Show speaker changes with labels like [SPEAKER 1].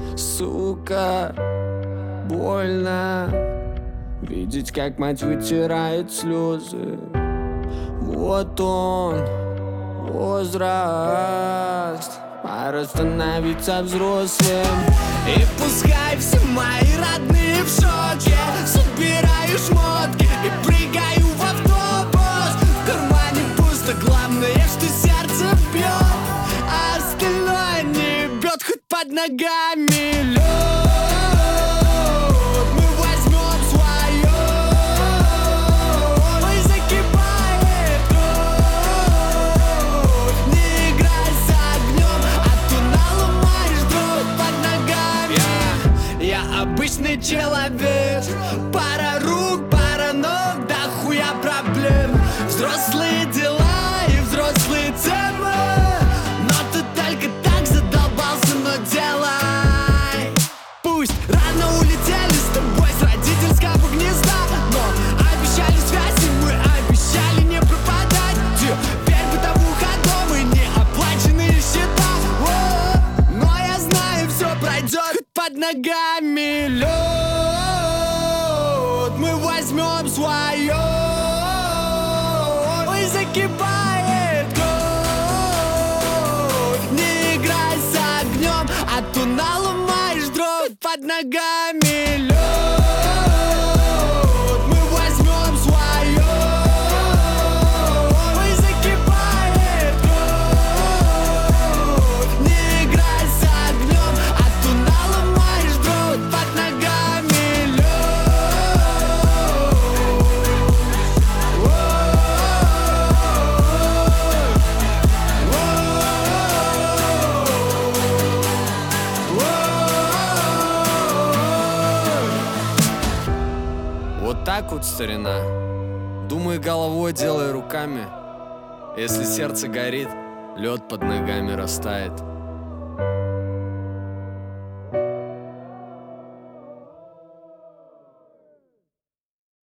[SPEAKER 1] Сука, больно видеть, как мать вытирает слезы. Вот он, возраст, пора становиться взрослым. И пускай все мои родные в шоке, собираю шмотки и прыгаю в автобус. В кармане пусто, главное, что сердце бьет, а остальное не бьет, хоть под ногами лед. Мы возьмем свое, ой, закипает кровь. Не играй с огнем, а то наломаешь дров под ногами. Я обычный человек, пара рук, пара ног, да хуя проблем. Взрослые дела и взрослые темы, но ты только так задолбался, но делай. Пусть рано улетели с тобой с родительского гнезда, но обещали связь, и мы обещали не пропадать. Теперь бытовуха дома и неоплаченные счета. Но я знаю, все пройдет, хоть под ногами лед. Мы возьмем свое, ой, закипает кровь. Не играй с огнем, а то наломаешь дров под ногами лед. Мы возьмем свое, ой, закипает кровь. Не играй с огнем, а то наломаешь дров под ногами лед. Вот так вот, старина. Думай головой, делай руками. Если сердце горит, лед под ногами растает.